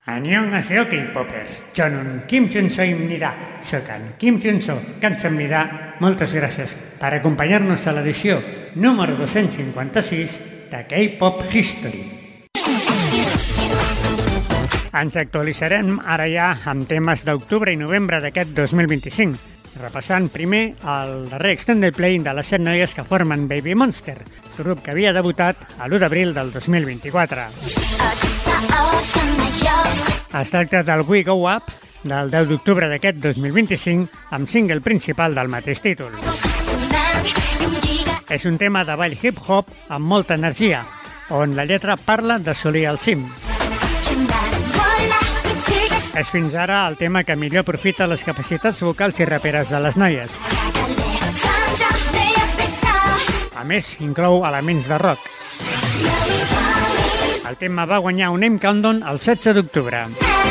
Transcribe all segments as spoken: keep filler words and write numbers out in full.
안녕하세요 K-popers, 저는 김준서입니다. Soc en Kim Junso, 감사합니다. Moltes gràcies per acompanyar-nos a l'edició número dos-cents cinquanta-sis de K-Pop History. Ens actualitzarem ara ja amb temes d'octubre i novembre d'aquest dos mil vint-i-cinc, repassant primer el darrer extended play de les set noies que formen Baby Monster, grup que havia debutat a l'u d'abril del dos mil vint-i-quatre. Es tracta del We Go Up, del deu d'octubre d'aquest dos mil vint-i-cinc, amb single principal del mateix títol. És un tema de ball hip-hop amb molta energia, on la lletra parla d'assolir el cim. És fins ara el tema que millor aprofita les capacitats vocals i raperes de les noies. A més, inclou elements de rock. El tema va guanyar un M Countdown el setze d'octubre.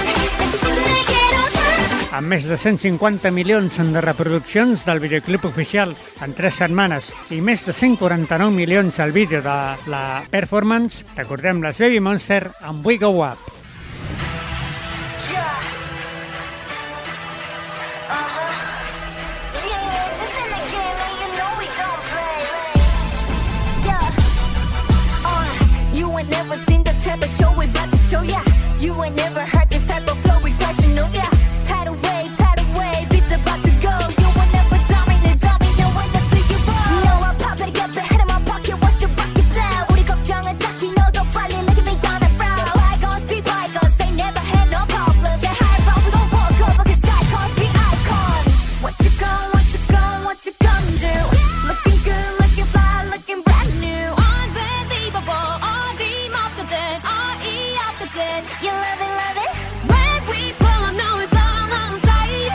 Amb més de cent cinquanta milions de reproduccions del videoclip oficial en tres setmanes i més de cent quaranta-nou milions al vídeo de la performance, recordem les Baby Monster amb We Go Up. Show we about to show ya. You ain't never heard this type of flow regression, no yeah. Tidal wave, tidal wave, beats about to go. You will never dominate, dominate when I see you fall. No, I pop it up ahead of my pocket, watch the rocket blow. 우리 걱정은 딱히 너도 빨리 look at me down the road. Bygones be bygones, they never had no problems. They high road, we gon' walk over cause icons be icons. What you gon', what you gon', what you gon' do? Looking good, looking fly, looking brand new. Unbelievable, you love it, love it. When we pull up, know it's all on sight.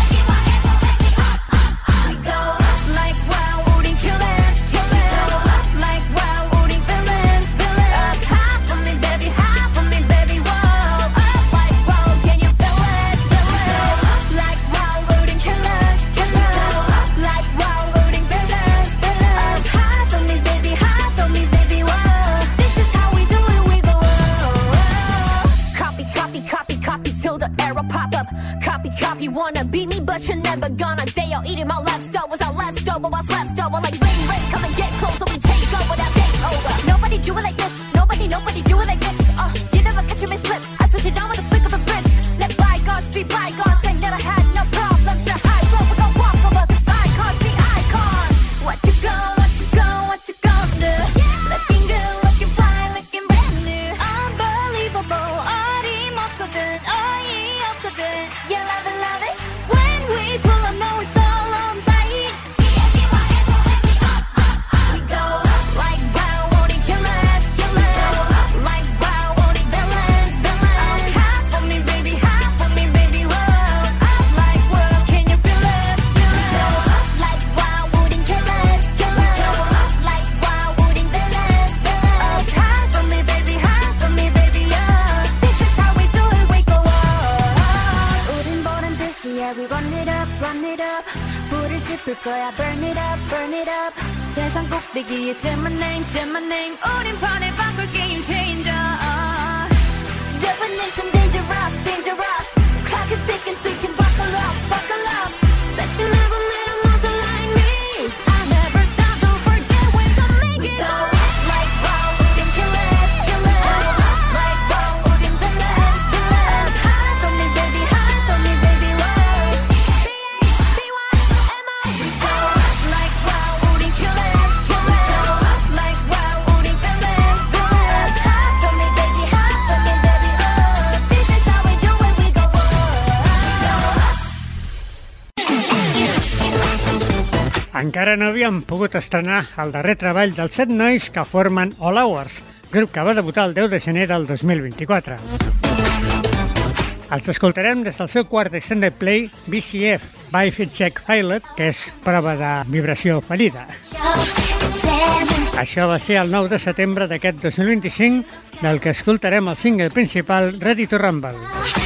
We go up like wow, 우린 killers, killers. Like wow, 우린 villains, villains. Hop for me, baby, hop for me, baby, whoa. Up like wow, can you feel it, feel it? Like wow, 우린 killers, killers. Like wow, 우린 villains, villains. Hop for me, baby, hop for me, baby, whoa. This is how we do it, we go up. Copy, copy, copy, copy till the arrow pop up. Copy, copy, wanna beat me, but you're never gonna dare. Eating my leftovers, our leftover, what's left over. Like rain, rain, come and get closer, we take over, that take over. Nobody do it like this, nobody, nobody do it like this. Uh, you never catch me slip, I switch it on with a flick of the wrist. Let bygones be bygones, ain't never had no problems. The high road, we gon' walk over, cause icons be icons. What you gon', what you gon', what you gon' do? Looking good, looking fine, looking brand new. Unbelievable. You love it, love it. When we pull up, know it's all on sight. We go up like wow, only killers, killers. Like wow, only villains, villains. Hop for me, baby, hop for me, baby, whoa. Up like whoa, can you feel it, feel it? Like wow, only killers, killers. Like wow, only villains, villains. Hop for me, baby, hop for me, baby, yeah. This is how we do it, we go up. Yeah, we run it up, run it up. 불을 지필 거야, burn it up, burn it up. 세상 꼭대기에 say my name, say my name. 우린 판을 바꿀 game changer. Definition dangerous, dangerous. Clock is ticking, ticking. Buckle up, buckle up. Bet you never met a monster like me. I never stop, don't forget we gon' make it. We go like wow, 우린 killers, killers. Like wow, 우린 villains, villains. Hide from me, baby, hide from me, baby. Encara no havíem pogut estrenar el darrer treball dels set nois que formen All Hours, grup que va debutar el deu de gener del dos mil vint-i-quatre. Els escoltarem des del seu quart extended play, B C F, Vibe Check Pilot, que és prova de vibració fallida. Això va ser el nou de setembre d'aquest dos mil vint-i-cinc, del que escoltarem el single principal, Ready to Rumble.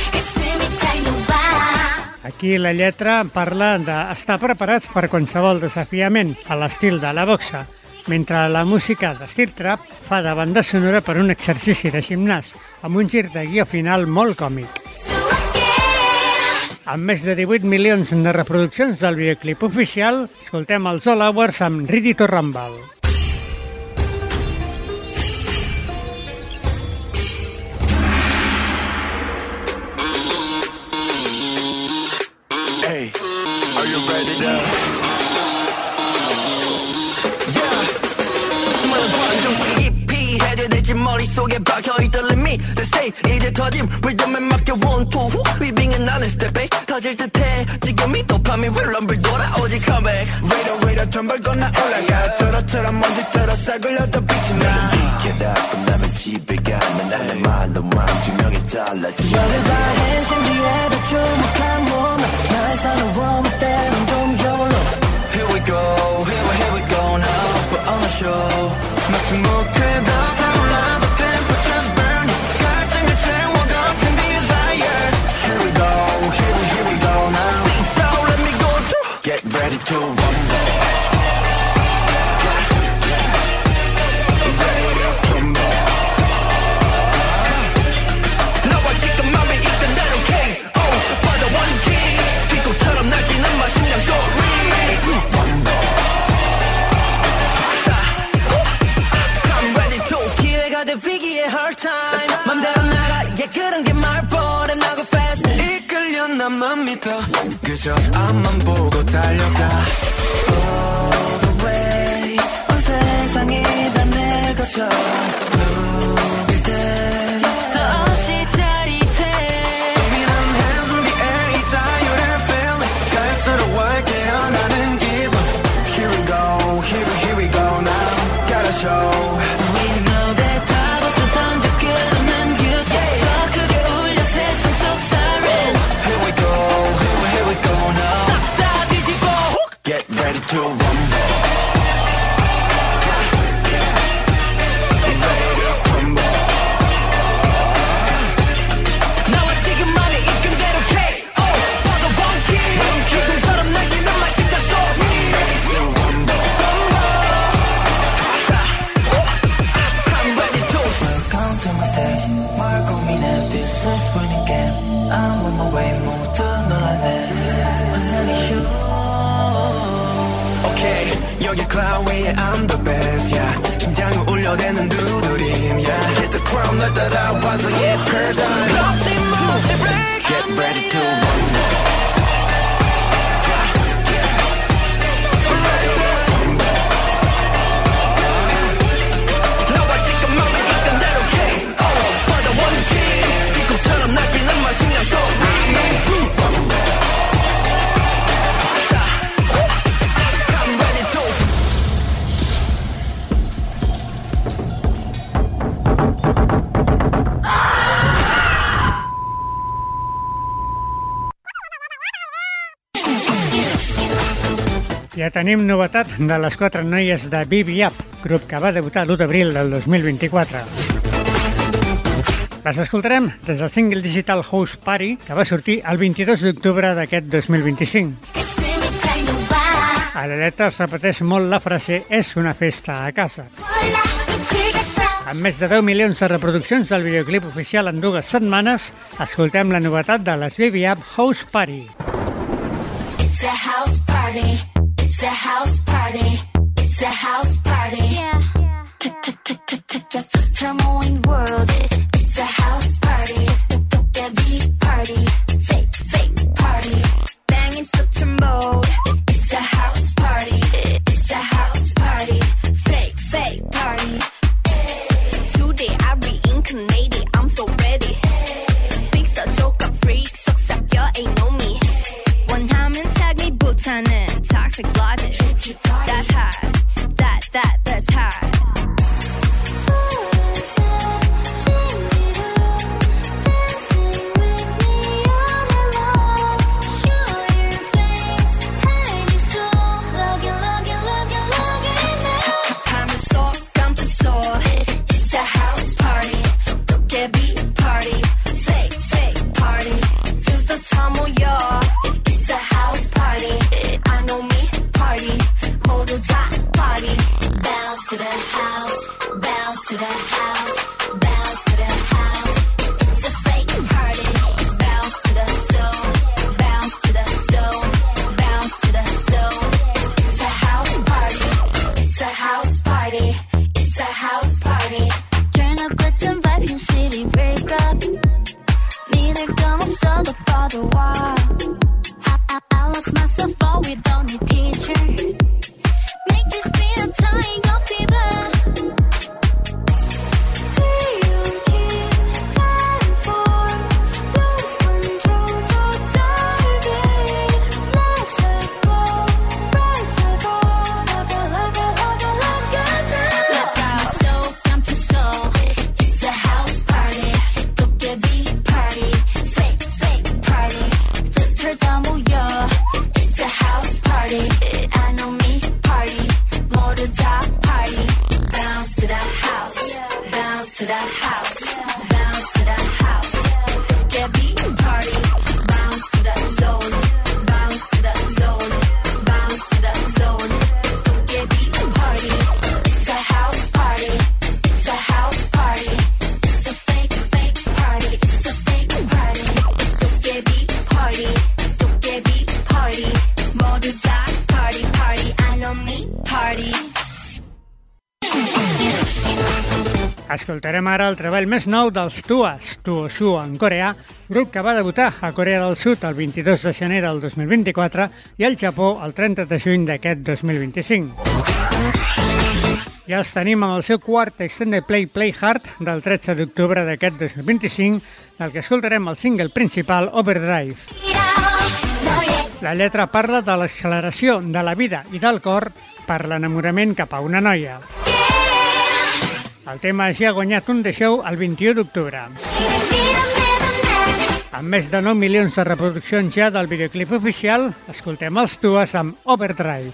Aquí la lletra parla d'estar preparats per qualsevol desafiament a l'estil de la boxa, mentre la música d'estil trap fa de banda sonora per un exercici de gimnàs, amb un gir de guió final molt còmic. Amb més de divuit milions de reproduccions del videoclip oficial, escoltem els All Hours amb Ready to Rumble. Hey, are you ready to? 머릿속에 박혀있던 limit They say 이제 터짐 리듬에 맡겨 one two 후 비빙은 나는 step back 터질 듯해 지금이 도파민 will rumble 돌아오지 comeback Radar radar 텀벌 건너 올라가 트로트로 먼지 틀어 싸굴려도 빛이 나 Get up 끝나면 집에 가면 나는 말로만 주명이 달라지 너를 봐 hands in the air 더 주목한 몸 날 사나워 때론 좀 여울로 Here we go here we, here we go now But on the show 마치 못해도 Ready to rumble. Ready to rumble. 너와 지금 맘에 있던 대로 K O for the one key. 빛꽃처럼 날뛰는 마신장 소리. Rumble. I'm ready to. 기회가 돼 위기의 hard time. 맘대로 나가 yeah 그런 게 말보다 나고 fast. 이끌려 나만 믿어. 그저 앞만 보고 달려가 All the way 온 세상이 다 내 것처럼 누빌 때 더없이 짜릿해 Baby 난 hands in the air 이 자유의 feeling 갈수록 와 깨어나는 기분 Here we go, here we, here we go now Gotta show We know that 답없이 던져 끊는 규칙 더 크게 울려 세상 속 siren Here we go, here we, here we go now Get ready to rumble. Ready to rumble. 나와 지금 맘에 이끈 대로 K O for the one key. 기둥처럼 날뛰는 맛있다 소리. Ready to rumble. I'm ready to. Welcome to my stage. 말 고민해 this is winning game. I'm on my way 모두 놀라네. 환상의 show. 여기 cloud 위에 I'm the best yeah 심장을 울려대는 두드림 yeah Hit the crown 널 따라와서 yeah paradigm Lost in move break Get ready to rumble Ready to rumble 너와 지금 맘에 있던 대로 K O for the one key 빛꽃처럼 날뛰는 마신장 소리 Ja tenim novetat de les quatre noies de B B Up, grup que va debutar l'u d'abril del dos mil vint-i-quatre. Les escoltarem des del single digital House Party, que va sortir el vint-i-dos d'octubre d'aquest dos mil vint-i-cinc. A la lletra es repeteix molt la frase «És una festa a casa». Amb més de deu milions de reproduccions del videoclip oficial en dues setmanes, escoltem la novetat de les B B Up House Party. It's a house party. It's a house party. It's a house party. Yeah. Turmoil world. It's a house party. Get beat party. Fake, fake party. Banging filter mode. It's a house party. It's a house party. Fake, fake party. Today I reincarnated. I'm so ready. Big so joke up freak. So suck your ain't know me. One time and tag me butanen. Toxic logic. That's hot. That, that, that's hot. To that. a while. I, I, I lost myself, but we don't need teacher. Make this beat a tiger fever. Do you keep time for lose control to dive in? Left side go, right side go. Love it, love it, love it, love it now. Let's go. So come to soul. It's a house party. 도깨비 party. Fake, fake party. filter 다 모여. It's a house party. I know me party. 모두 다 party. Bounce to the house. Bounce to the house. Bounce to the house. 도깨비 party. Bounce to the zone. Bounce to the zone. Bounce to the zone. 도깨비 party. It's a house party. It's a house party. It's a fake, fake party. It's a fake party. 도깨비 party. 도깨비 party. 모두 다 party, party. I know me party. Escoltarem ara el treball més nou dels Tuas, Tuosu en coreà, grup que va debutar a Corea del Sud el vint-i-dos de gener del dos mil vint-i-quatre i al Japó el trenta de juny d'aquest dos mil vint-i-cinc. Ja els tenim amb el seu quart Extended Play Play Hard del tretze d'octubre d'aquest dos mil vint-i-cinc, del que escoltarem el single principal Overdrive. La lletra parla de l'acceleració de la vida i del cor per l'enamorament cap a una noia. El tema ja ha guanyat un The Show el vint-i-u d'octubre. Amb més de nou milions de reproduccions ja del videoclip oficial, escoltem els Tuas amb Overdrive.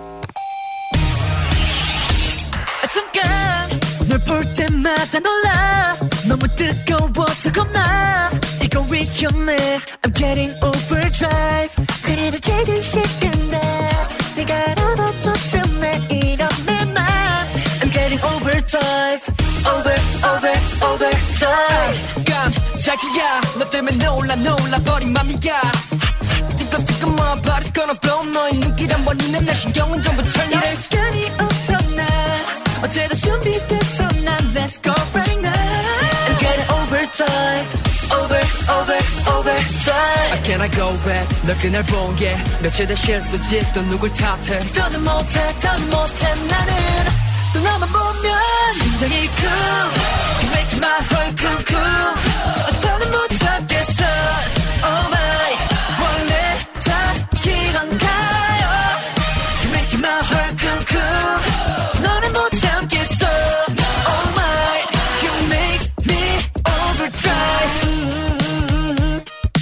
잠깐 널 볼 때마다 놀라 너무 뜨거워서 겁나 이거 위험해 I'm getting overdrive 그래도 되게 싫은데 네가 알아봐줬으면 이런 내 맘 I'm getting overdrive over over overdrive 깜짝이야 너 때문에 놀라 놀라버린 맘이야 뜨거 뜨거 my body's gonna blow 너의 눈길한 번이면 내 신경은 전부 turn up 이럴 시간이 없어 난 어제도 준비됐어 난 let's go right now I'm getting overdrive over over overdrive I cannot go back 널 그날 본 게 며칠 된 실수지 또 누굴 탓해 더는 못해 더는 못해 나는 또 너만 보면 심장이 cool You make my heart cool cool 더는 못 잡겠어 Oh my 원래 다 이런가요 You make my heart cool cool 너는 못 참겠어 Oh my You make me overdrive mm-hmm.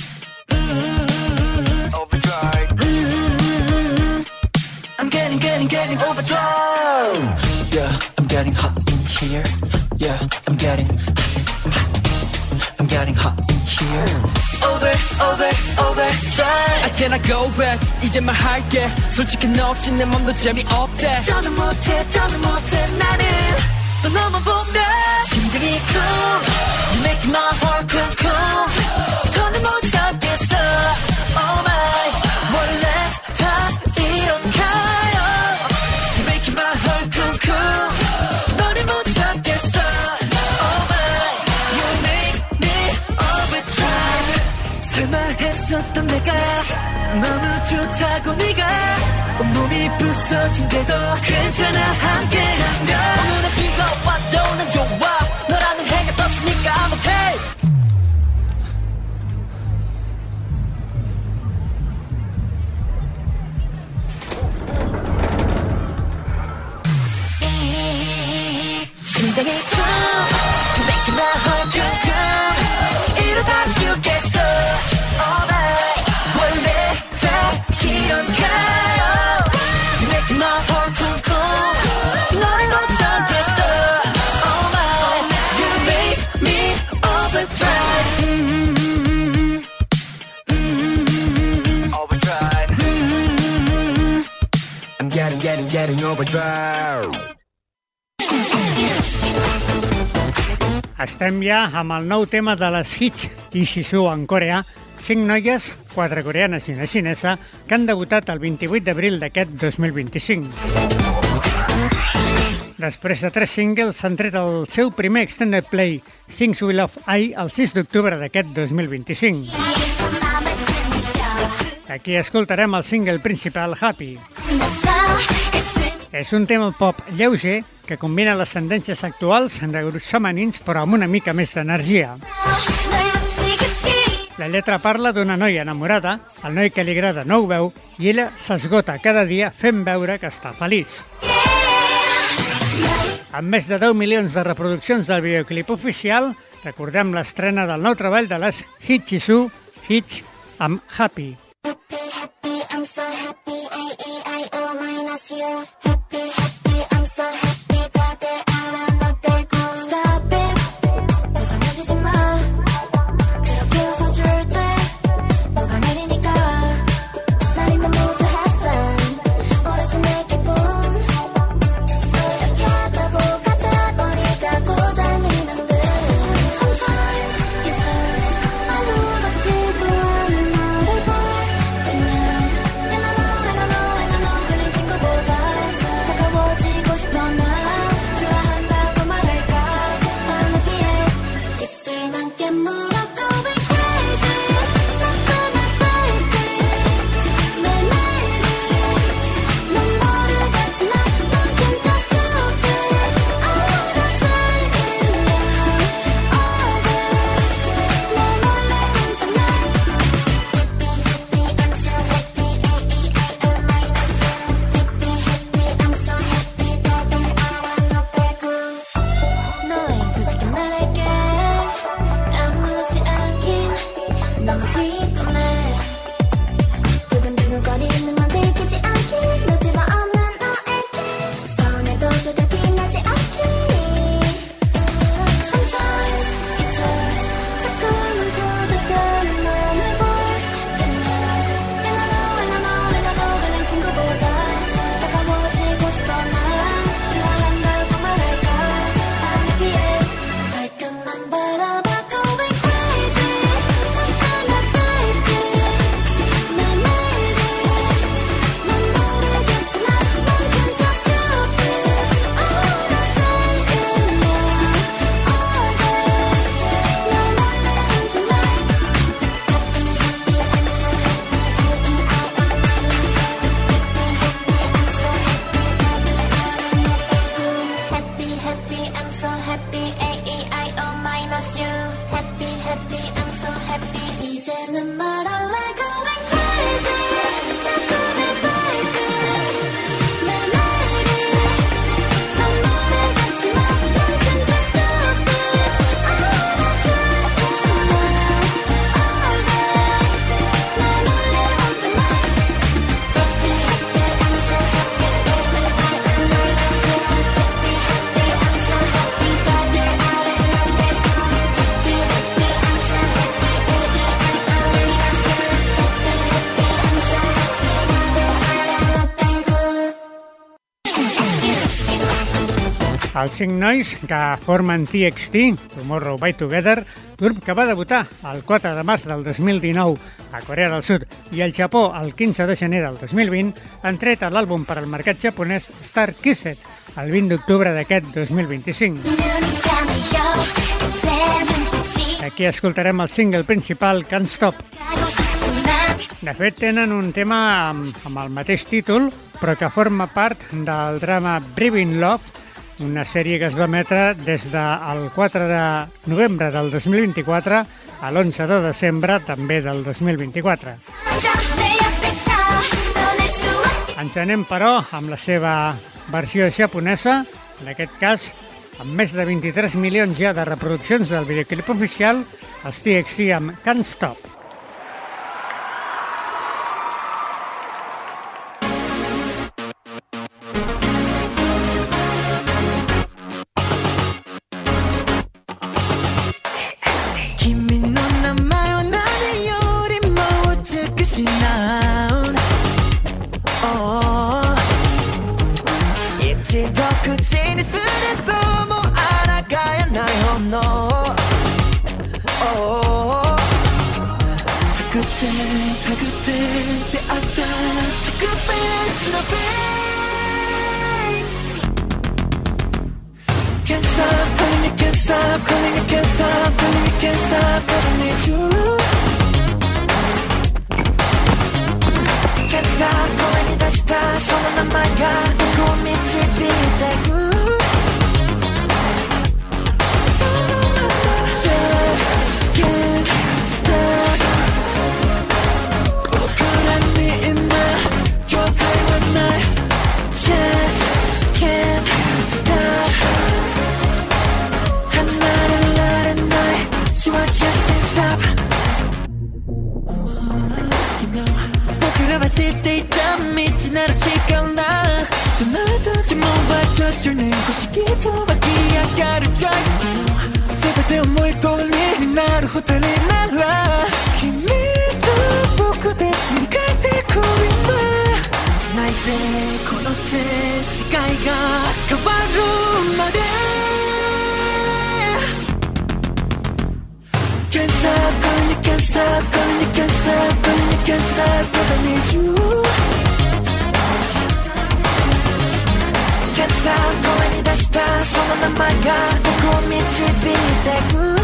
Mm-hmm. Overdrive mm-hmm. I'm getting getting getting overdrive Yeah, I'm getting hot in here Yeah, I'm getting I'm getting hot in here Over, over, overdrive I cannot go back 이제 말할게 솔직히 너 없이 내 맘도 재미없대 더는 못해 더는 못해 나는 또 너만 보면 심장이 cool You make my heart cool cool 더는 못 잡겠어 Oh my 원래 다 이런가요 You make my heart cool cool 너를 못 잡겠어 Oh my You make me overdrive 설마 했었던 내가 너무 좋다고 네가 온몸이 부서진데도 괜찮아 함께라면 오늘은 비가 와도 난 좋아 너라는 해가 떴으니까 I'm okay 심장이 cool You make my heart cool cool 이러다 죽겠어 All night 원래 다 이런가요 You make my heart cool cool 너를 못 참겠어 Oh my You make me overdrive mm-hmm. Mm-hmm. Overdrive mm-hmm. I'm getting getting getting overdrive Estem ja amb el nou tema de les hits Ishizu en coreà, cinc noies, quatre coreanes i una xinesa, que han debutat el vint-i-vuit d'abril d'aquest dos mil vint-i-cinc. Després de tres singles, s'han tret el seu primer extended play, Things We Love I, el sis d'octubre d'aquest dos mil vint-i-cinc. Aquí escoltarem el single principal, Happy. És un tema pop lleuger que combina les tendències actuals de grups femenins però amb una mica més d'energia. La lletra parla d'una noia enamorada, el noi que li agrada no ho veu i ella s'esgota cada dia fent veure que està feliç. Amb més de deu milions de reproduccions del videoclip oficial, recordem l'estrena del nou treball de les Hitchisoo, Hitch, amb Happy. I'm so happy, A E I O minus you. Happy, happy, I'm so happy. 다들 알아, 너 빼고. Stop it, 이상해지지 마. 그렇게 웃어줄 때 너가 내리니까 난 in the mood to have fun. 모르지 내 기분. 이렇게 하다 보다 머리가 고장이는 듯. Sometimes you touch 아무렇지도 않은 너를 볼 때면 Els cinc nois que formen T X T, Tomorrow by Together, grup que va debutar el quatre de març del dos mil dinou a Corea del Sud i al Japó el quinze de gener del dos mil vint, han tret l'àlbum per al mercat japonès Star Kissed el vint d'octubre d'aquest dos mil vint-i-cinc. Aquí escoltarem el single principal Can't Stop. De fet, tenen un tema amb, amb el mateix títol, però que forma part del drama Brewing Love, una sèrie que es va emetre des del quatre de novembre del dos mil vint-i-quatre a l'onze de desembre també del dos mil vint-i-quatre. Ens anem, però, amb la seva versió japonesa, en aquest cas, amb més de vint-i-tres milions ja de reproduccions del videoclip oficial, els T X T amb Can't Stop. 'Cause I need you. 사라질 거나 전화도 좀 봐 just your name 星切と湧き上がる Just全て思い通りになる二人なら君と僕で塗り替えてく今繋いでこの手世界が変わるまで Can't stop calling you can't stop calling you can't stop calling you can't stop cause I need you Can't stop 声に出したその名前が僕を導いてく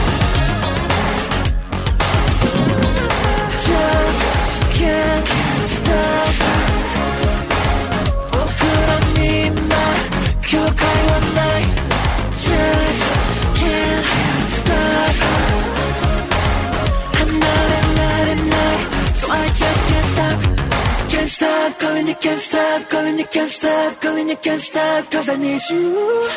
Just can't stop 僕らに今境界はない Just can't stop 離れられない So I just can't stop Can't stop calling you can't stop calling you can't stop calling you can't stop cause I need you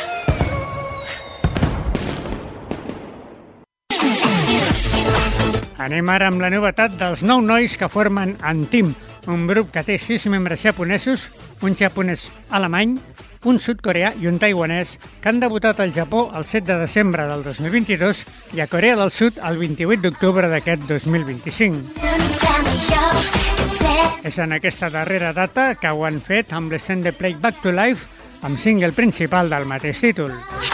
Anem ara amb la novetat dels nou nois que formen Antim, un grup que té sis membres japonesos, un japonès alemany, un sud-coreà i un taiwanès, que han debutat al Japó el set de desembre del dos mil vint-i-dos i a Corea del Sud el vint-i-vuit d'octubre d'aquest dos mil vint-i-cinc. És en aquesta darrera data que ho han fet amb l'Stand the Play Back to Life, amb single principal del mateix títol.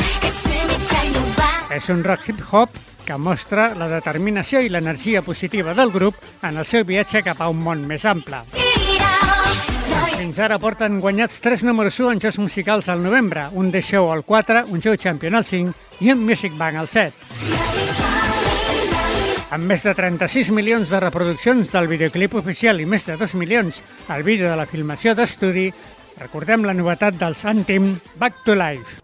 És un rock hip-hop que mostra la determinació i l'energia positiva del grup en el seu viatge cap a un món més ample. Fins ara porten guanyats tres números u en jocs musicals al novembre, un The Show al quatre, un Joe Champion al cinc i un Music Bank al set. Amb més de trenta-sis milions de reproduccions del videoclip oficial i més de dos milions al vídeo de la filmació d'estudi, recordem la novetat dels Antim, Back to Life.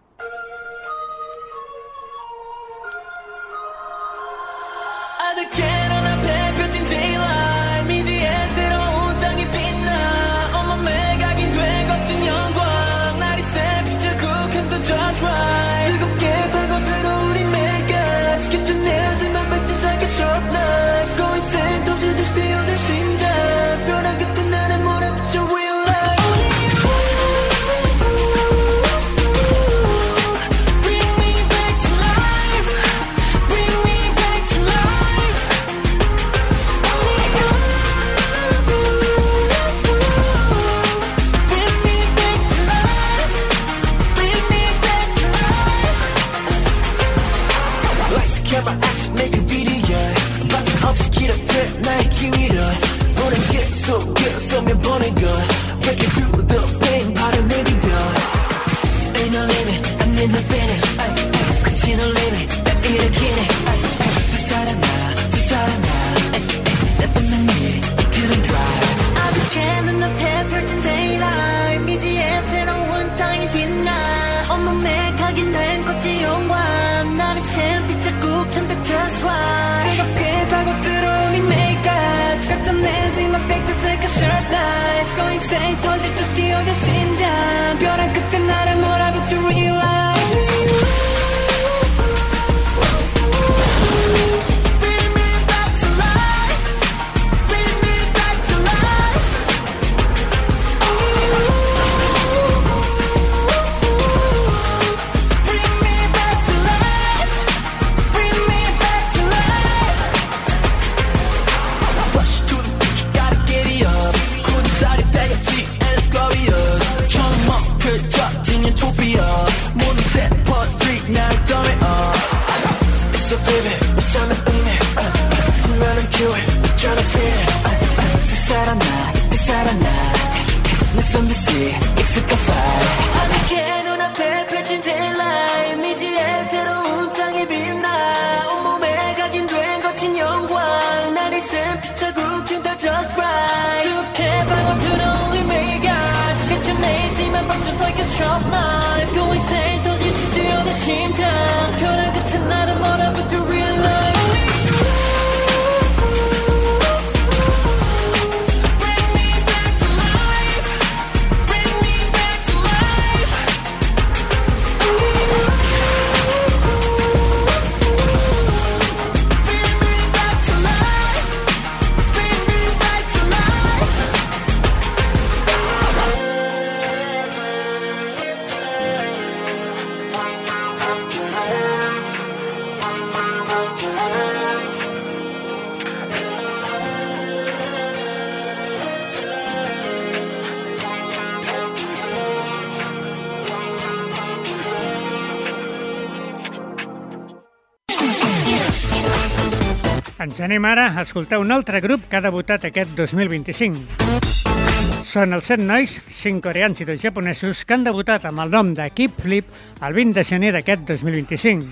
Ens anem ara a escoltar un altre grup que ha debutat aquest dos mil vint-i-cinc. Són els set nois, cinc coreans i dos japonesos, que han debutat amb el nom de Keep Flip el vint de gener d'aquest dos mil vint-i-cinc.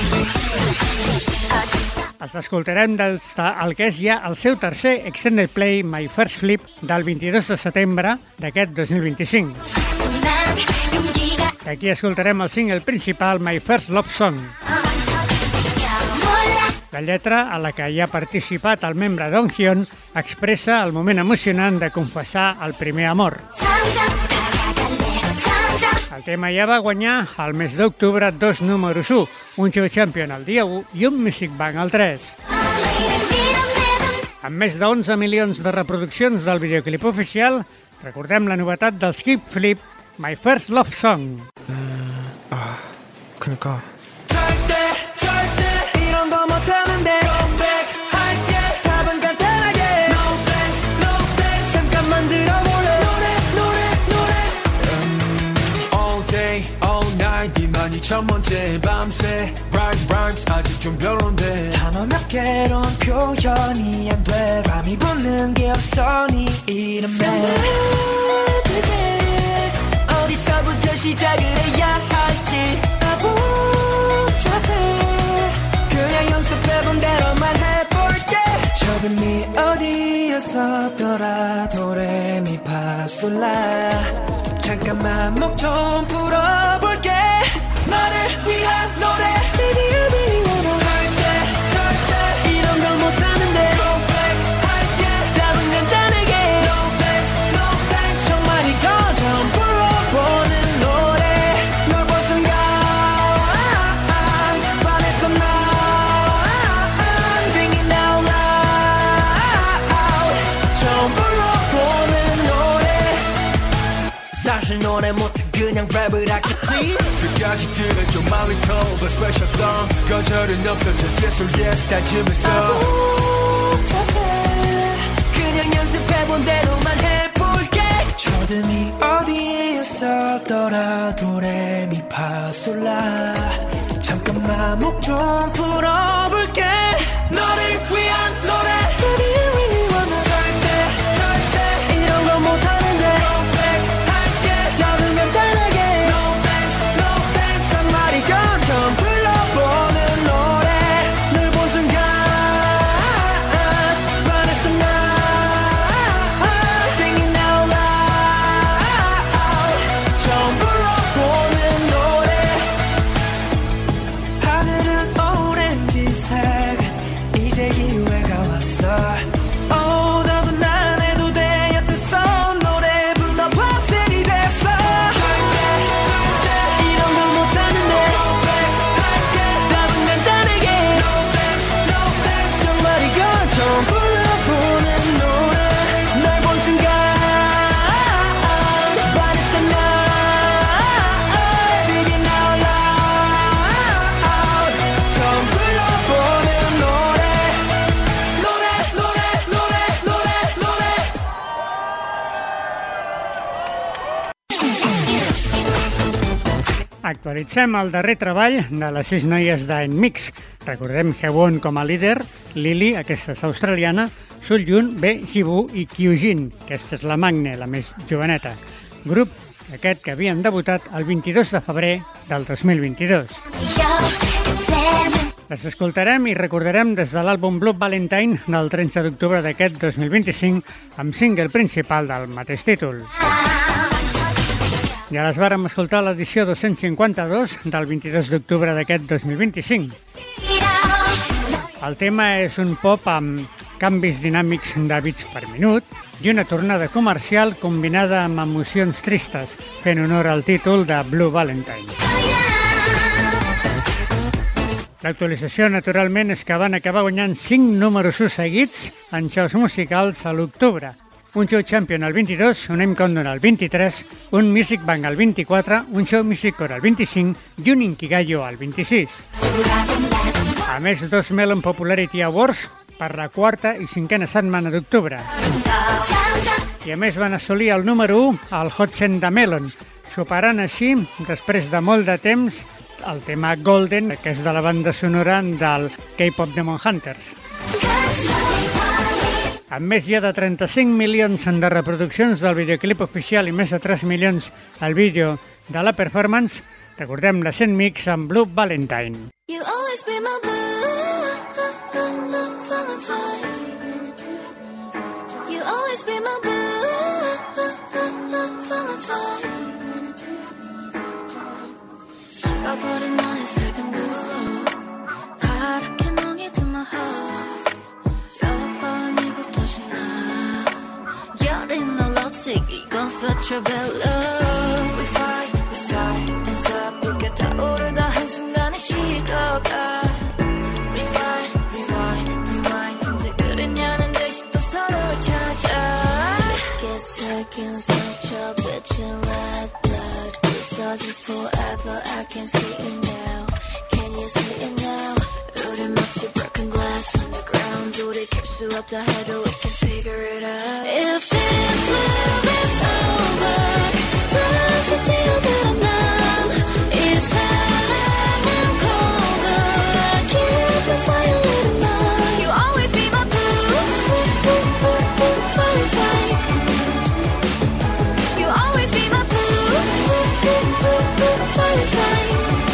Els escoltarem del el que és ja el seu tercer Extended Play My First Flip del vint-i-dos de setembre d'aquest dos mil vint-i-cinc. Aquí escoltarem el single principal My First Love Song. La lletra, a la que hi ha participat el membre Donghyun, expressa el moment emocionant de confessar el primer amor. El tema ja va guanyar al mes d'octubre dos números u, un Show Champion el dia u i un Music Bank el tres. Amb més d'onze milions de reproduccions del videoclip oficial, recordem la novetat dels Keep Flip, My First Love Song. 아, 그니까 절대 절대 이런 거 못하는데 Go back 할게 답은 간단하게 No thanks no thanks 잠깐만 들어볼래 노래 노래 노래 um, All day all night 니만이 천 번째 밤새 Rhyme rhymes 아직 좀 별론데 단어 몇 개론 표현이 안 돼 밤이 붙는 게 없어 네 이름에 어디서부터 시작을 해야 할지 나 복잡해 그냥 연습해본 대로만 해볼게 저금이 어디였었더라 도레미파솔라 잠깐만 목 좀 풀어볼게 너를 위한 노래 Baby I really wanna 절대 절대 이런 거 못하는데 Go back 할게 답은 간단하게 No thanks no thanks 정말 이건 좀 불러보는 노래 널 본 순간 반했어 나 Singing out loud 좀 불러보는 노래 사실 노래 못해 그냥 랩을 할게 please 끝까지 들어줘 마음이 터져 special song 거절은 없어 just yes or yes 다짐했어 그냥 연습해본 대로만 해볼게 초등이 어디에 있었더라 도레미파솔라 잠깐만 목 좀 풀어볼게 너를 위한 노래 Baby I really wanna 절대 절대 이런 거 못하는데 Go back 할게 답은 간단하게 No thanks no thanks 정말 이건 좀 불러보는 노래 널 본 순간 반했어 나 Singing out loud 좀 불러보는 노래 하늘은 오렌지색 이제 기회가 왔어 Oh 답은 안 해도 돼 옅댔어 노래 불러봤으니 됐어 절대 절대 이런 거 못하는데 Go back 할게 답은 간단하게 No thanks no thanks 정말 이건 좀 불러보는 노래 널 본 순간 반했어 나 Singing out loud 좀 불러보는 노래 노래 노래 노래 노래 노래 Actualitzem el darrer treball de les sis noies d'Enmix. Recordem Hewon com a líder, Lily, aquesta és australiana, Suljun, B, Jibu i Kyujin, aquesta és la Magne, la més joveneta. Grup aquest que havien debutat el vint-i-dos de febrer del dos mil vint-i-dos. Les escoltarem i recordarem des de l'àlbum Blue Valentine del tretze d'octubre d'aquest dos mil vint-i-cinc amb single principal del mateix títol. Ja les vàrem escoltar a l'edició dos-cents cinquanta-dos del vint-i-dos d'octubre d'aquest dos mil vint-i-cinc. El tema és un pop amb canvis dinàmics de bits per minut i una tornada comercial combinada amb emocions tristes, fent honor al títol de Blue Valentine. L'actualització, naturalment, és que van acabar guanyant cinc números u seguits en shows musicals a l'octubre. Un Show Champion al vint-i-dos, un M Countdown al vint-i-tres, un Music Bank al vint-i-quatre, un Show Music Core al vint-i-cinc i un Inkigayo al vint-i-sis. A més, dos Melon Popularity Awards per la quarta i cinquena setmana d'octubre. I a més van assolir el número u al Hot cent de Melon, superant així, després de molt de temps, el tema Golden, que és de la banda sonora del K-pop Demon Hunters. Amb més ja de trenta-cinc milions de reproductions del videoclip oficial i més de tres milions al vídeo de la performance, recordem la Saint Mix amb Blue Valentine. You always be my blue Valentine. You always be my blue Valentine. 식어버린 나의 색은 blue. 파랗게 멍이 든 my heart. 몇 번이고 다시 나. 여린 너 lipstick 이건 such a bad love. We fight, we sigh and stop. 이렇게 타오르다 한순간에 식어가. Rewind, rewind, rewind. 언제 그랬냐는 듯이 또 서로를 찾아. 깨삭인 상처 비친 red blood. 부서진 forever. I can see it now. Can you see it now? 우리 마치 broken glass on the ground. 돌이킬 수 없다 해도 we can figure it out. If this love is over, 다시 뛰어들어 난. 이 사랑은 colder. I keep the fire lit up. You always be my blue Valentine. You always be my blue Valentine.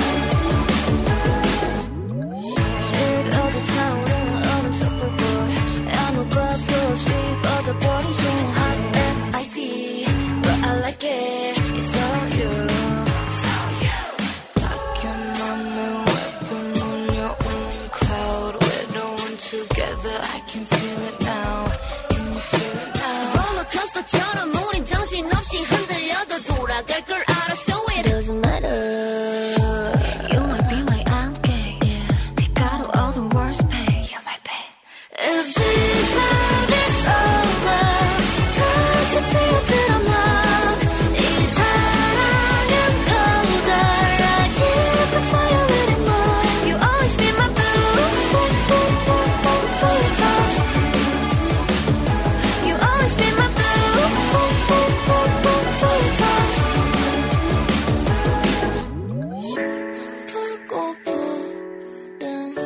식어도 타오르는 얼음 속 불꽃. 아무것도 없이 뻗어버린 손. Hot and icy, but I like it. It's all you, it's all you. 밖에 맘에 weapon 몰려오는 cloud. We're the one together. I can feel it now. Can you feel it now? 롤러코스터처럼 우린 정신없이 흔들려도 돌아갈 걸 알아. So it doesn't matter. You might be my angel. Take out all the worst pain. You might be. If this love is over, 다시 뛰어들어 난. 이 사랑은 colder. I keep the fire lit up. You always be my blue Valentine. You always be my blue Valentine. 붉고 푸른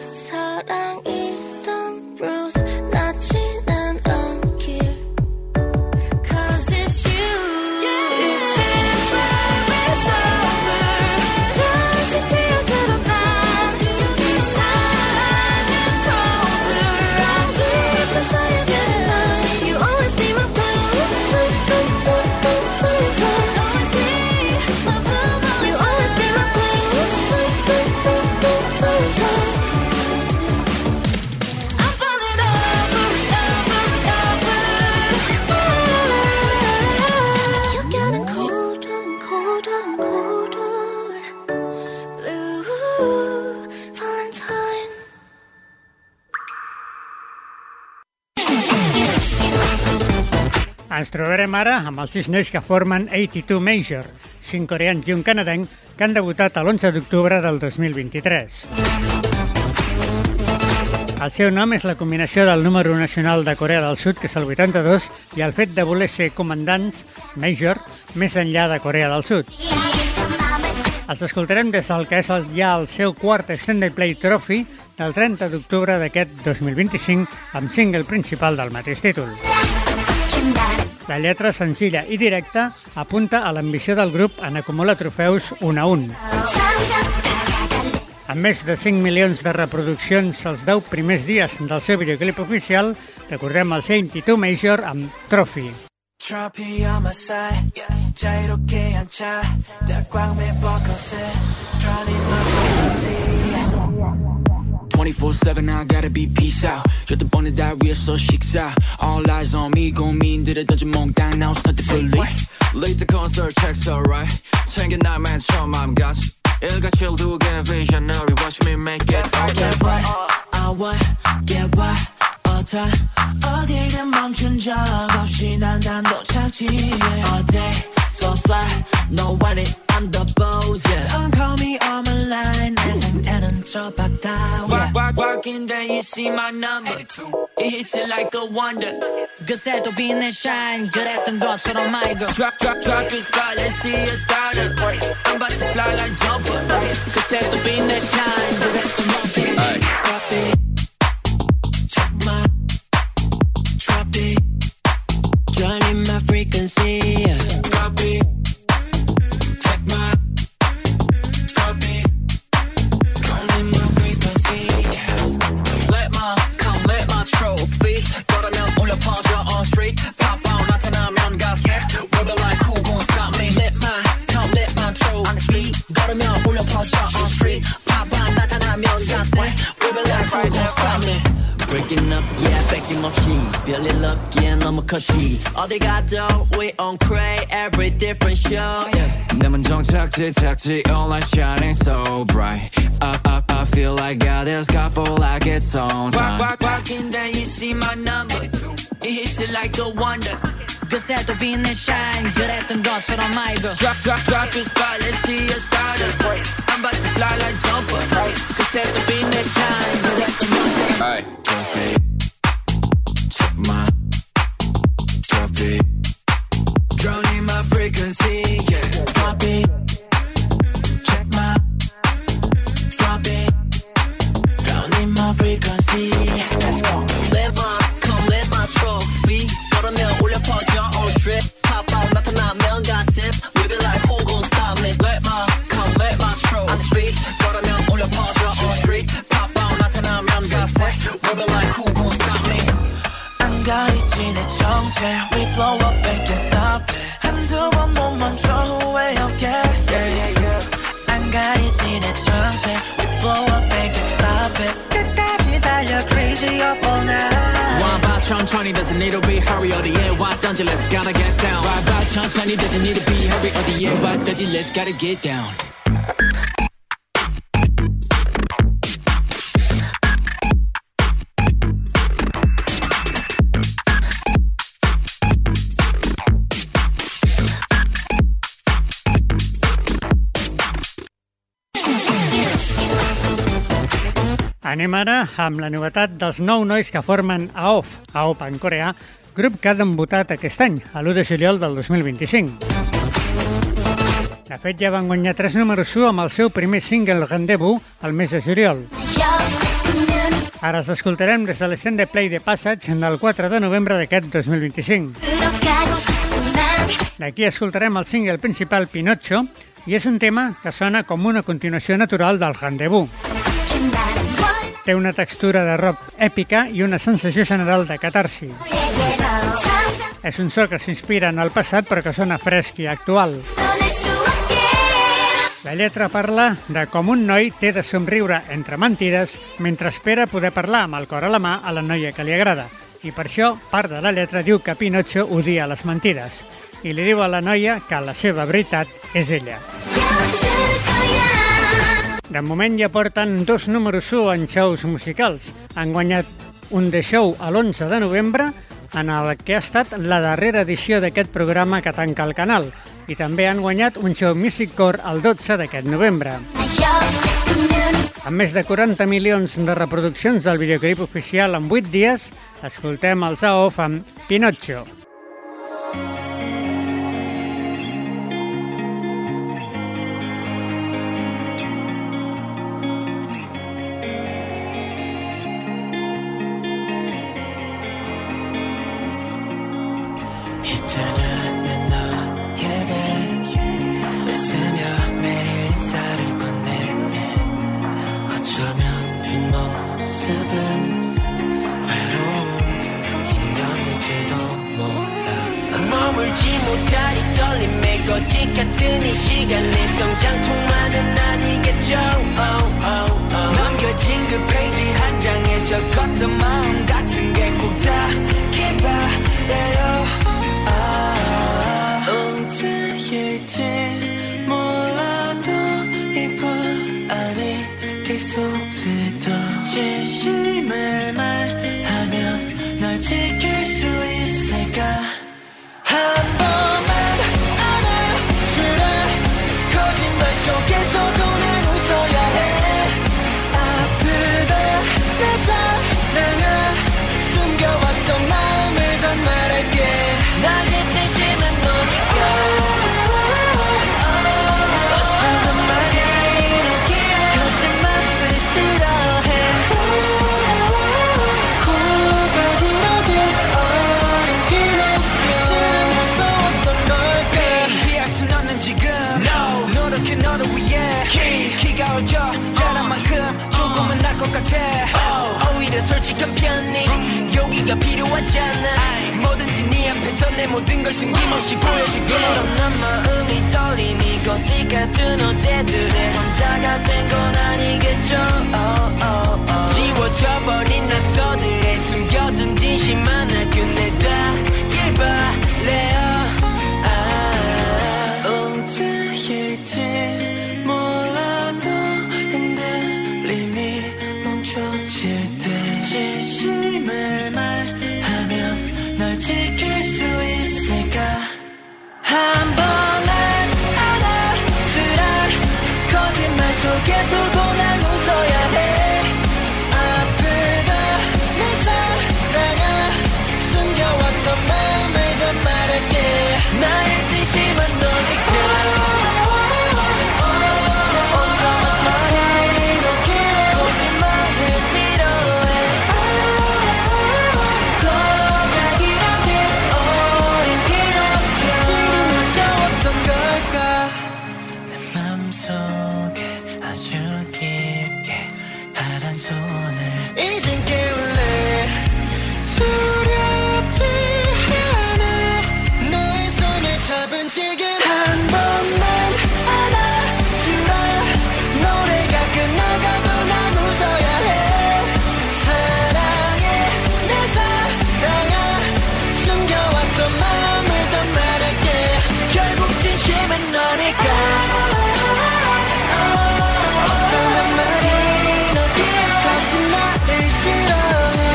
사랑이란 bruise 낫지는 않길. Cause it's you. If this love is over, 다시 뛰어들어 난. 이 사랑은 colder. I'll keep the fire lit. You always be my blue Valentine. Always be my blue Valentine. You always be my blue Valentine. I'm falling over and over and over. You're getting colder and colder and colder. Blue Valentine. Ens trobarem ara amb els sis nois que formen eighty-two Major, cinc coreans i un canadenc que han debutat l'onze d'octubre del dos mil vint-i-tres. El seu nom és la combinació del número nacional de Corea del Sud, que és el vuitanta-dos, i el fet de voler ser comandants Major més enllà de Corea del Sud. Els escoltarem des del que és el, ja el seu quart Extended Play Trophy del trenta d'octubre d'aquest dos mil vint-i-cinc amb single principal del mateix títol. La lletra senzilla i directa apunta a l'ambició del grup en acumular trofeus un a un. Amb més de cinc milions de reproduccions els deu primers dies del seu videoclip oficial, recordem el eighty-two Major amb Trophy. Trophy on my side, 자유롭게 앉아 닭광 매버컷에 Drowning my fantasy. twenty-four seven I gotta be peace out. 여덟 번의 다리에서 식사. All eyes on me 고민들을 던져 몽땅 나온 스타트 설리. Late the concert checks alright. 챙겨 나만 처음 마음가짐. 일가칠 두 개 visionary. Watch me make it. I get what I want, get what all time. 어디든 멈춘 적 없이 난 단도착지. All day so fly, no worry, I'm the boss. Yeah. Don't call me on my line. 내 상태는 저 바다. Walk, walk, walking, then you see my number. It hits you like a wonder. 그새도 빛내 shine. 그랬던 것처럼 my girl. Drop, drop, drop this spot. Let's see it start it. I'm about to fly like jumper. 그새도 빛내 shine. 그랬던 것처럼. Drop it. Check my. stop me. Breaking up, yeah, 뺏김없이 별일 없기에 너무 컷이 어딜 가도 we on cray, every different show. Yeah. 내만 정착지 착지, all I shining so bright. I, I, I feel like God has got full like its own time. Walk, walk, walking, then you see my number. It hits it like a wonder. 그새 또 빛내 shine. 그랬던 것처럼 말고 Drop, drop, drop the spot, let's see us start it. I'm about to fly like jumper. 그새 또 빛내 shine. 그랬던 것처럼 Hey. Drop it. Check my Drop it. Drowning my frequency, yeah. Drop it. Check my Drop it. Drowning my frequency. Let's go. Live on, come live my trophy. 걸으면 울려 퍼져 all strip. Pop out 나타나면 gossip. We be like who gon' stop me? Let my come let my trophy. On the street. 걸으면 울려 퍼져 all street. Pop out 나타나면 gossip. We be like who gon' stop me? 안 가리지 내 정체. We blow up and can't stop it. 한두 번 못 멈춰 후회 없게. 안 가리지 내 정체. We blow up and can't stop it. 끝까지 달려 crazy up all night. One by 천천히 doesn't need to be hurry 어디에 왔던지 let's gotta get down. Ride by 천천히 doesn't need to be hurry 어디에 왔던지 let's gotta get down. Anem ara amb la novetat dels nou nois que formen A O F, A O P en coreà, grup que ha debutat aquest any, a l'u de juliol del dos mil vint-i-cinc. De fet, ja van guanyar tres números u amb el seu primer single Rendezvous al mes de juliol. Ara els escoltarem des de l'Extended Play de Passage del quatre de novembre d'aquest dos mil vint-i-cinc. D'aquí escoltarem el single principal Pinocho i és un tema que sona com una continuació natural del Rendezvous. Té una textura de rock èpica i una sensació general de catarsi. És un so que s'inspira en el passat però que sona fresc i actual. La lletra parla de com un noi té de somriure entre mentides mentre espera poder parlar amb el cor a la mà a la noia que li agrada. I per això, part de la lletra diu que Pinocho odia les mentides i li diu a la noia que la seva veritat és ella. De moment ja porten dos números u en shows musicals. Han guanyat un The Show a l'onze de novembre, en el que ha estat la darrera edició d'aquest programa que tanca el canal, i també han guanyat un show Music Core el dotze d'aquest novembre. Amb més de quaranta milions de reproduccions del videoclip oficial en vuit dies, escoltem els A O F amb Pinocho. 같은 이 시간에 성장통만은 아니겠죠. oh, oh, oh. 넘겨진 그 페이지 한 장에 적었던 마음 같은 게 꼭 다 기발해요. 아, 움직일지 몰라도 이 볼 안에 계속되던 진심을 말하면 널 지킬 수 있을까. 한 번만 속에서도 난 웃어야 해. 아프다 내 사랑아 숨겨왔던 마음을 다 말할게. 나의 진심은 너니까. 어쩌면 말야 이렇게 거짓말을 싫어해. 코가 길어진 어린 피노키오. 사실은 무서웠던 걸까. 피할 순 없는 지금 no. 노력해 너를 위해 키, 키가 어져 자란 만큼 조금은 날 것 같아. oh. 오히려 솔직한 편이 용기가 필요하잖아. 뭐든지 네 앞에서 내 모든 걸 숨김없이 보여줄게. 그런 마음이 떨림이 거지 같은 어제들의 혼자가 된 건 아니겠죠. oh, oh, oh. 멈춰버린 낙서들에 숨겨둔 진심 하나 끝내다 바래요. 아, 움직일지 몰라도 흔들림이 멈춰질 때 진심을 말하면 널 지킬 수 있을까. 한 번은 안아주라. 거짓말 속에서도 날 웃어야 해. 아프다 내 사랑아. 숨겨왔던 마음을 다 말할게. 나의 진심은 너니까. 온전한 말해 이렇게. 거짓말을 싫어해. 고백이란 게 어린 게 없어. 실은 무서웠던 걸까. 내 맘속에 아주 깊게 파란 손을 이젠 깨울래. 두렵지 않아. 너의 손을 잡은 지금 한 번만 안아주라. 노래가 끝나가도 난 웃어야 해. 사랑해 내 사랑아. 숨겨왔던 마음을 다 말할게. 결국 진심은 너니까. 어쩌면 말해 거짓말을 싫어해.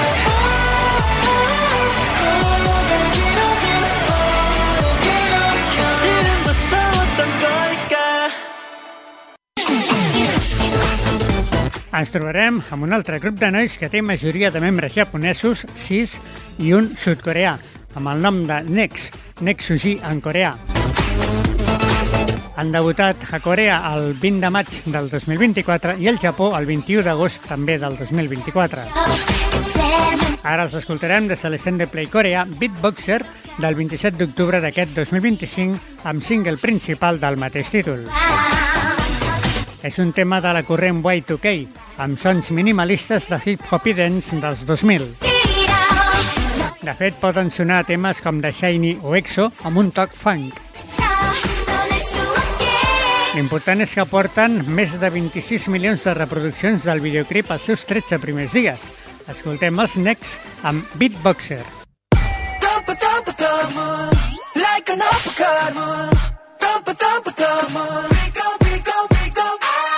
고백이라진 어린 게 없어. 실은 무서웠던 걸까. Ens trobarem amb un altre grup de nois que té majoria de membres japonesos, sis, i un sud-coreà, amb el nom de Next, Next Suji en coreà. Han debutat a Corea el vint de maig del dos mil vint-i-quatre i al Japó el vint-i-u d'agost també del dos mil vint-i-quatre. Ara els escoltarem des de l'Extended Play Corea Beatboxer del vint-i-set d'octubre d'aquest dos mil vint-i-cinc amb single principal del mateix títol. És un tema de la corrent Y dos K amb sons minimalistes de hip-hop i dance dels dos mil. De fet, poden sonar temes com The Shiny o EXO amb un toc funk. L'important és que porten més de vint-i-sis milions de reproduccions del videoclip als seus tretze primers dies. Escoltem els Next amb Beatboxer. Like an uppercut. Thump, thump, thump. We go, we go, we go.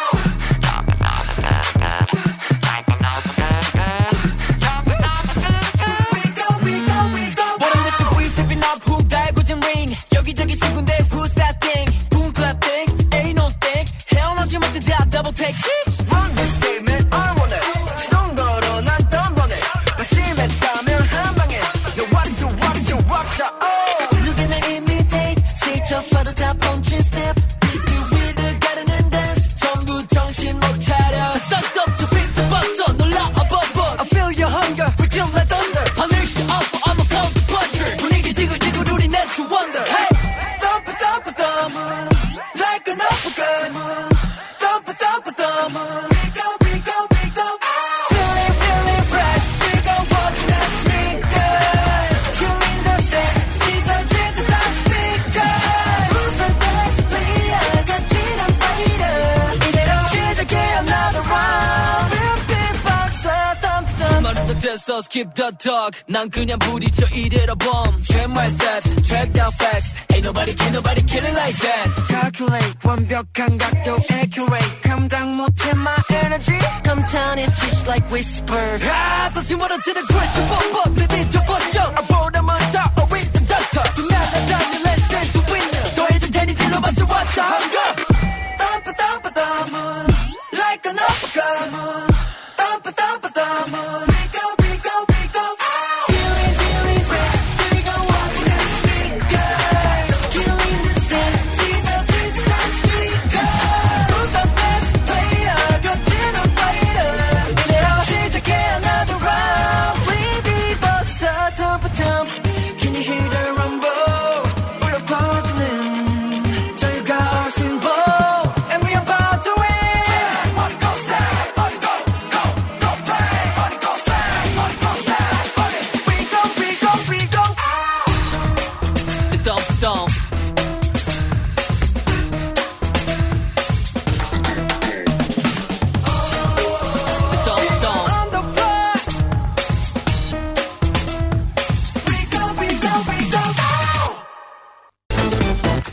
We go, we go, we go. 보는 듯이 we stepping up, 훅 달궈진 ring. 여기저기 세 군데 who's that thing? Boom clap thing, ain't no thing. 헤어나지 못해 다 double take. Run this game and I want it. 시동 걸어 난 덤번해. 심했다면 한 방에. Yo, what is your, what is your, watch out. 누구나 imitate. 슬쩍 봐도 다 멈춘 step. Beat with the garden dance. 전부 정신 못 차려. Suck up to beat the bus. 놀라 above board. I feel your hunger. We kill like thunder. 하늘씨 up, I'm a counter puncher. 분위기 지글지글 우리 net to wonder. Hey, thump thump thump. Like an uppercut. Thump thump thump. We go, we go, we go. Feeling, feeling fresh. We go watching us speaker. Killing the stage. 찢어질 듯한 speaker. Who's the best player? 거칠한 fighter. 이대로 시작해 another round. Real beatboxer. Thump thump. 말은 다 됐어. Skip the talk. 난 그냥 부딪혀 이대로 bomb. Check my steps. Check down facts. Ain't nobody can nobody kill it like that. Calculate. 완벽한 각도 accurate. 감당 못해 my energy. 감탄이 switch like whispers. 아, 다시 멀어지는 question. 뻔뻔 내 뒤져 번쩍. I brought them on top. A rhythm doctor. 두 날아다니 let's dance to winner. 더해줄 테니 질러봤어 watch out. Hunger. Thump thump thump. Like an uppercut. Thump thump thump. We go, we go, we go. Feeling, feeling fresh. We go watching us speaker. Killing the stage. 찢어질 듯한 speaker. Who's the best player? 거칠한 fighter. 이대로 시작해 another round. We beatboxer. Thump thump.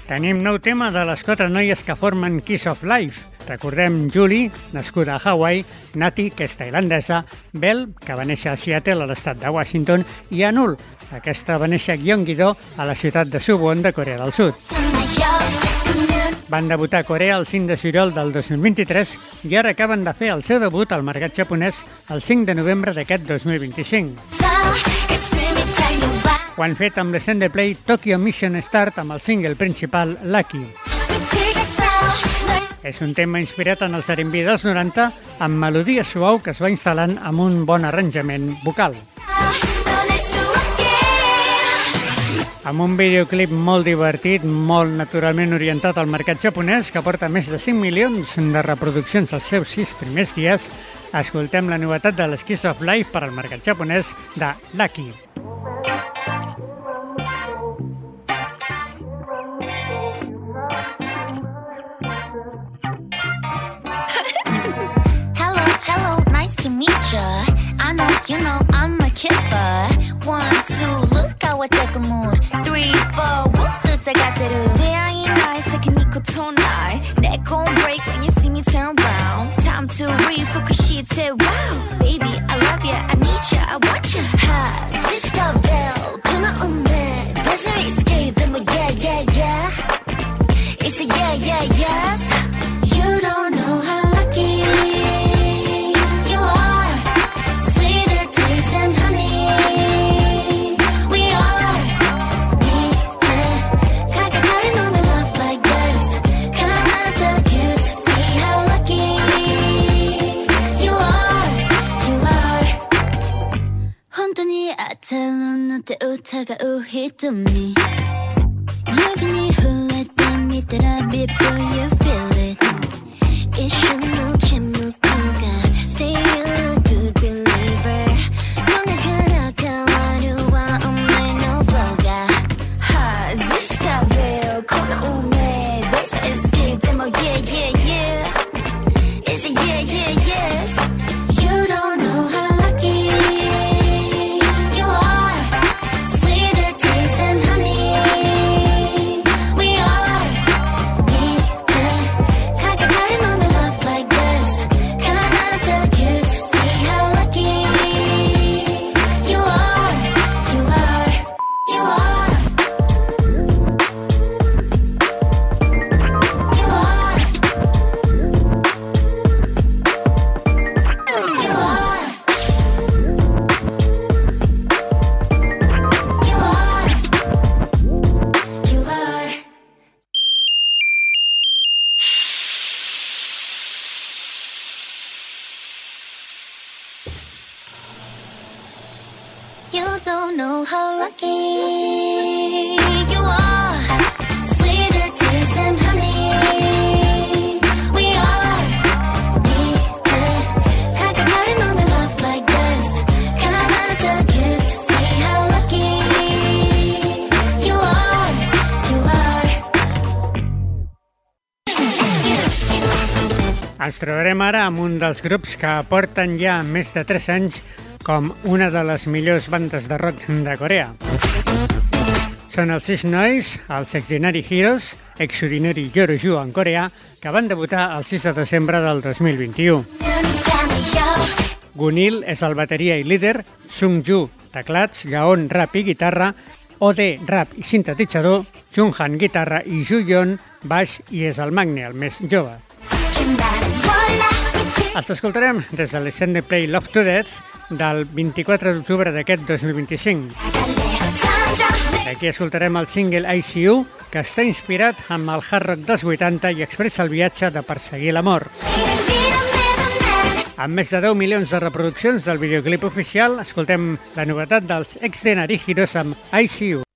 Tenim nou tema de les quatre noies que formen Kiss of Life. Recordem Julie, nascuda a Hawaii, Nati, que és tailandesa, Belle, que va néixer a Seattle, a l'estat de Washington, i Anul, aquesta va néixer a Gyeonggi-do, a la ciutat de Suwon, de Corea del Sud. Van debutar a Corea el cinc de juliol del dos mil vint-i-tres i ara acaben de fer el seu debut al mercat japonès el cinc de novembre d'aquest dos mil vint-i-cinc. Ho han fet amb l'Send the Play Tokyo Mission Start amb el single principal Lucky. És un tema inspirat en els R and B dels noranta amb melodia suau que es va instal·lant amb un bon arranjament vocal. Amb un videoclip molt divertit, molt naturalment orientat al mercat japonès, que porta més de cinc milions de reproduccions als seus sis primers dies, escoltem la novetat de les Kiss of Life per al mercat japonès de Lucky. Hello, hello, nice to meet ya. I know, you know, I'm a kipper. One, two, look how I take a mood. Three, four, whoops, it's a got to do. Day I ain't nice, taking me tonight. That gon' break when you see me turn round. Time to refocus, shit, wow. Baby, I love ya, I need ya, I want ya. Ha, just a bell, gonna omit. Doesn't escape them, but yeah, yeah, yeah. It's a yeah, yeah, yes. You don't know how lucky you are. Sweeter taste than honey. We are. Kakakain on the love like this. Kanata kiss. See how lucky you are. You are. 本当に当たるのって疑う人に指に触れてみたら Before you feel it 一瞬の沈黙が Say you're a good believer これから変わるはお前のフローが外したベルこの運命 They say it's good でも Yeah yeah yeah It's a yeah yeah yes You don't know how lucky you are Sweeter taste than honey We are Kakakain on the love like this Kanata kiss See how lucky you are You are You are You are You are You are You are You don't know how lucky you are. Sweeter taste than honey. We are. Kakakain on the love like this. Kanata kiss. See how lucky you are. You are. Ens trobarem ara amb un dels grups que porten ja més de tres anys com una de les millors bandes de rock de Corea. Són els sis nois, els Extraordinary Heroes, Extraordinary Yeoju en coreà, que van debutar el sis de desembre del dos mil vint-i-u. Gunil és el bateria i líder, Sungju, teclats, Gaon, rap i guitarra, Ode, rap i sintetitzador, Junghan, guitarra i Juyeon, baix i és el Magne, el més jove. Els escoltarem des de l'Send the Play Love to Death del vint-i-quatre d'octubre d'aquest dos mil vint-i-cinc. D'aquí escoltarem el single I C U, que està inspirat amb el hard rock dels vuitanta i expressa el viatge de perseguir l'amor. Amb més de deu milions de reproduccions del videoclip oficial, escoltem la novetat dels Extraordinary Heroes amb I C U.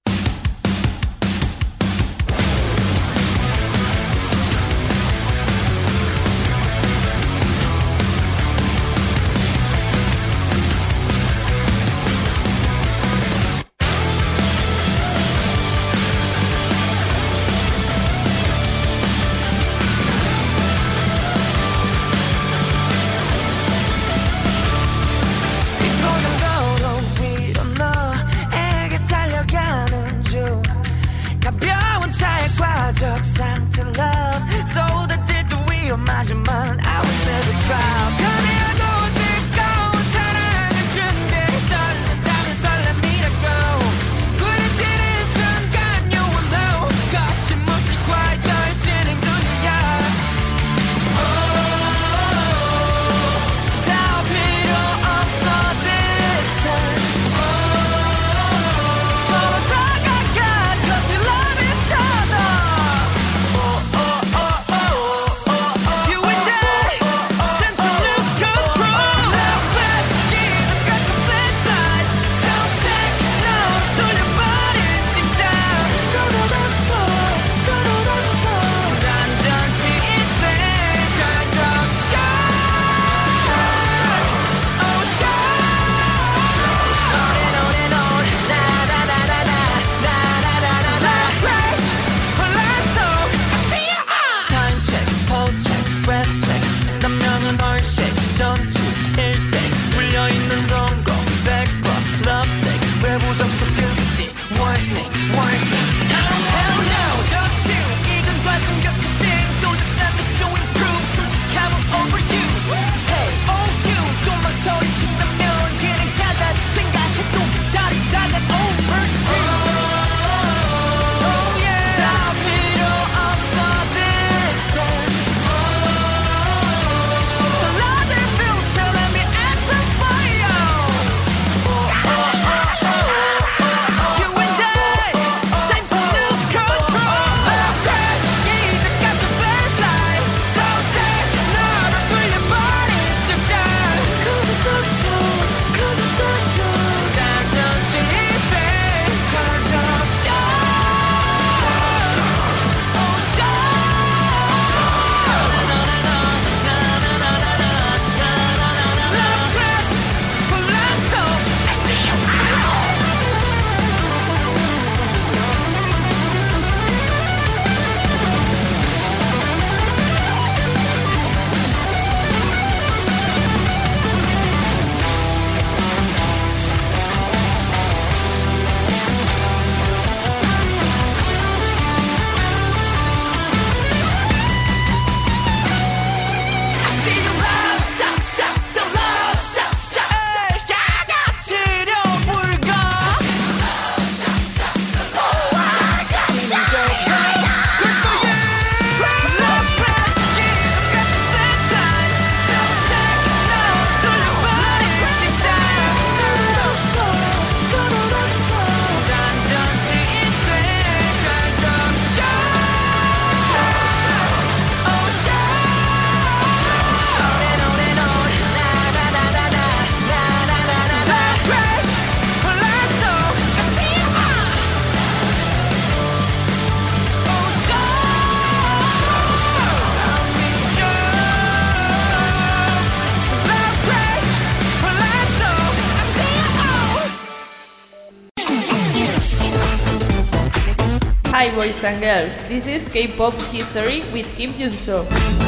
도전 걸어 위로 너에게 달려가 Hi boys and girls, this is K-pop History with Kim Jun-soo.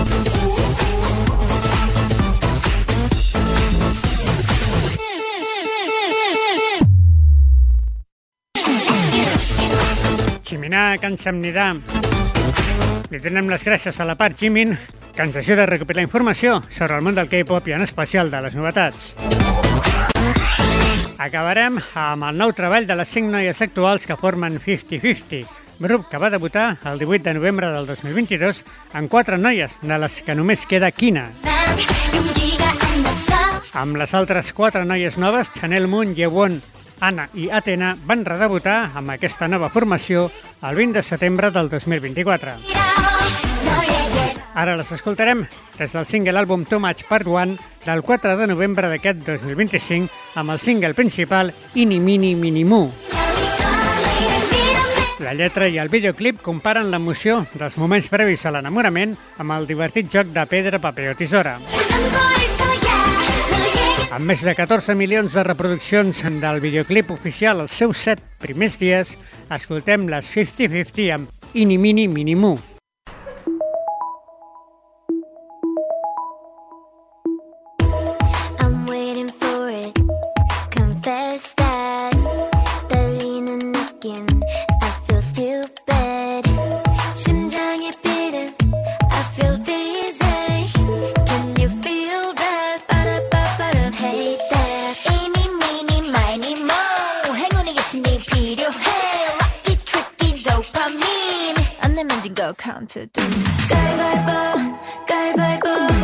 Ximina Kansamnida. Li donem les gràcies a la part Jimin, que ens ajuda a recopilar informació sobre el món del K-pop i en especial de les novetats. Acabarem amb el nou treball de les cinc noies actuals que formen cinquanta cinquanta, grup que va debutar el divuit de novembre del dos mil vint-i-dos amb quatre noies, de les que només queda Kina. Amb les altres quatre noies noves, Chanel Moon, Yewon, Anna i Athena, van redebutar amb aquesta nova formació el vint de setembre del dos mil vint-i-quatre. Ara les escoltarem des del single àlbum Too Much Part un del quatre de novembre d'aquest dos mil vint-i-cinc amb el single principal Ini Mini Mini Mu. La lletra i el videoclip comparen l'emoció dels moments previs a l'enamorament amb el divertit joc de pedra, paper o tisora. Amb més de catorze milions de reproduccions del videoclip oficial els seus set primers dies, escoltem les cinquanta cinquanta amb Ini Mini Mini Mu. I'm waiting for it. Confess that 떨리는 느낌. I feel stupid. 심장이 beating. I feel dizzy. Can you feel that? 빠라빠빠라 hate that. 이니 미니 마이니 모. 행운의 계신이 필요해. Lucky tricky dopamine. 안 내면 진거 count to three. 가위바위보 가위바위보.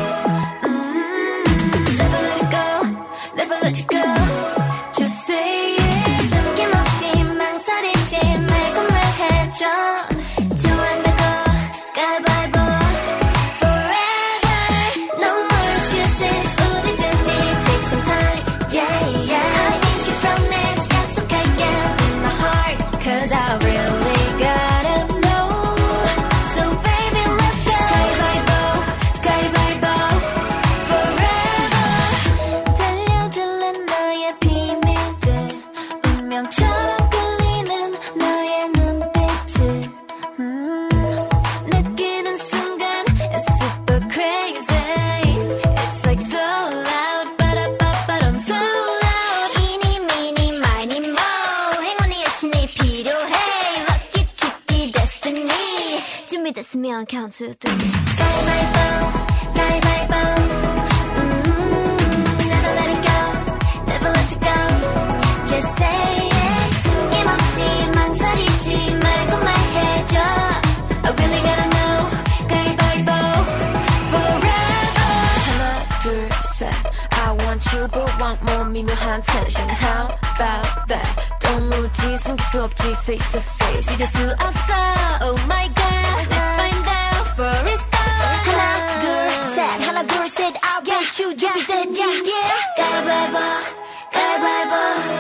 준비됐으면 count to three. 가위바위보 가위바위보. Never let it go, never let you go. Just say it. 숨김없이 망설이지 말고 말해줘. I really gotta know. 가위바위보 forever. 하나 둘 셋. I want you but want more 미묘한 tension. How about that? 도무지 숨길 수 없지 face to face. 잊을 수 없어. Oh my god. Let's find out for a start. 하나 둘 셋. 하나 둘 셋. I'll bet you 준비됐지. 가위바위보 가위바위보.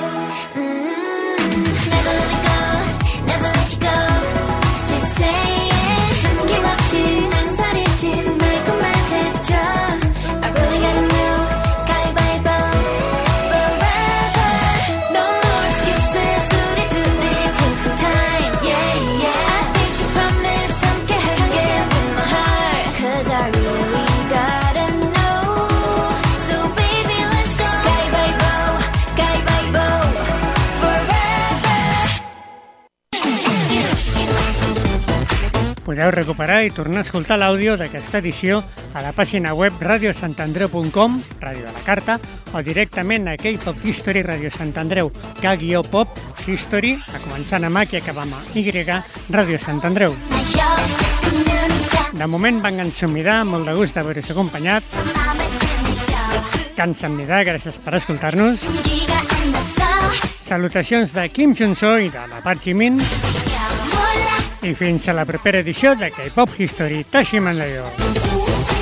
음. Never let me go. Never let you go. Just say it. 숨김없이 망설이지 말고 말해줘. I really gotta know. 가위바위보 forever. No more excuses. 우리 둘이 take some time. Yeah, yeah. I think you promise 함께 할게 with my heart. Cause I really gotta know. So baby let's go. 가위바위보 가위바위보 forever. Podeu recuperar i tornar a escoltar l'àudio d'aquesta edició a la pàgina web radio sant andreu punt com, ràdio de la carta, o directament a K-pop History Radio Sant Andreu, K-pop History, a començant amb H i acabant amb Y, Ràdio Sant Andreu. De moment van ensumidar, molt de gust d'haver-vos acompanyat. Kansamnida, gràcies per escoltar-nos. Salutacions de Kim Jun-soo i de la part Jimin. I fins a la propera edició de K-pop History. Tashimandayo.